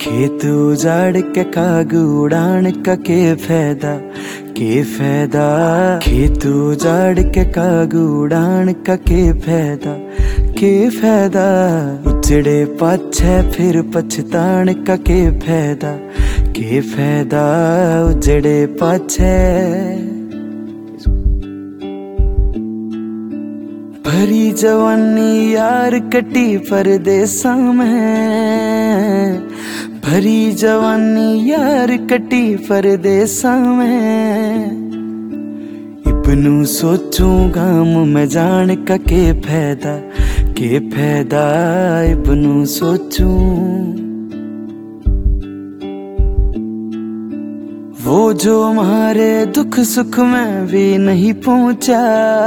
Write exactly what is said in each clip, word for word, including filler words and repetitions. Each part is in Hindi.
खेत उजाड़ के काग उड़ान का के फायदा, के फायदा। खेत उजाड़ के काग उड़ान का के फायदा, के फायदा। उजड़े पाछे फिर पछतान का के फायदा, के फायदा। उजड़े पाछे भरी जवानी यार कटी परदेसा में, भरी जवानी यार कटी परदेसा में। इब्नू सोचूं गाम में जान का के फायदा, के फायदा। इब्नू सोचूं वो जो हमारे दुख सुख में भी नहीं पहुंचा,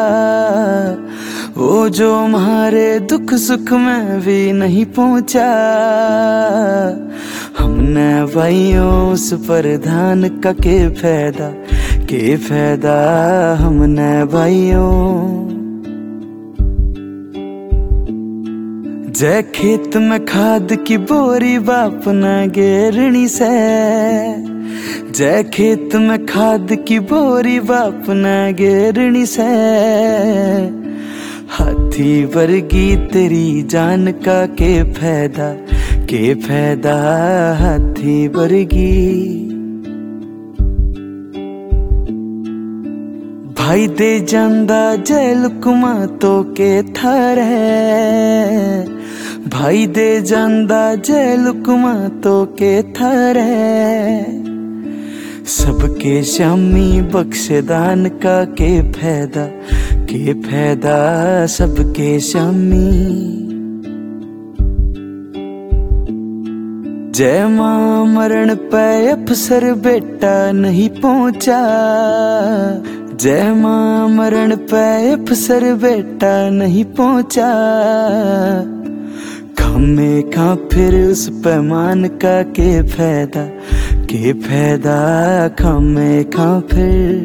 वो जो हमारे दुख सुख में भी नहीं पहुंचा। हमने भाइयों उस पर ध्यान का के फायदा, के फायदा। हमने भाइयों जय खेत में खाद की बोरी बाप ना गेरनी से, जय खेत में खाद की बोरी बाप ना गेरनी से। हाथी वर्गी तेरी जान का के फायदा, के फायदा। हाथी वर्गी भाई दे जांदा जेल कुमा तो के थारे, भाई दे जांदा जेल कुमा तो के थारे। सबके शामी बख्शदान का के फायदा, के फायदा। सबके शामी जय मां मरण पे अफसर बेटा नहीं पहुंचा, जय मां मरण पे अफसर बेटा नहीं पहुंचा। खामे खा फिर उस पैमान का के फायदा, के फायदा। खामे खा फिर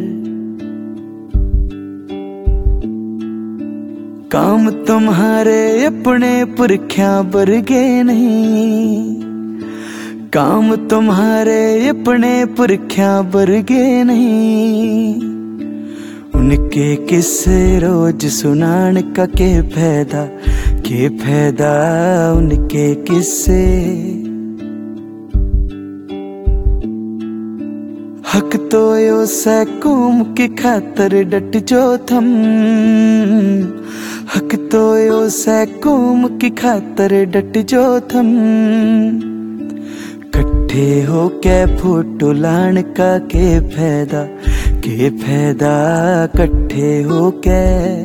काम तुम्हारे अपने पुरखिया बरगे नहीं, काम तुम्हारे अपने पुरखिया बरगे नहीं। उनके किस्से रोज सुनान का के फायदा, के फायदा। उनके किस्से हक तो यो से कौम की खातर डट जो थम, हक तो यो से कौम की खातर डट जो थम। कट्ठे हो के फोटो लान का के फायदा, के फायदा। कट्ठे हो के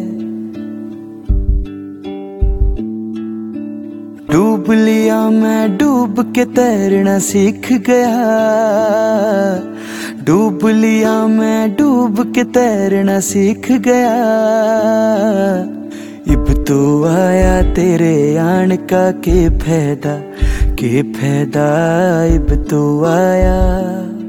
डूब लिया मैं डूब के तैरना सीख गया, डूब लिया मैं डूब के तैरना सीख गया। इब तो आया तेरे आन का के फायदा, के फायदा। इब तो आया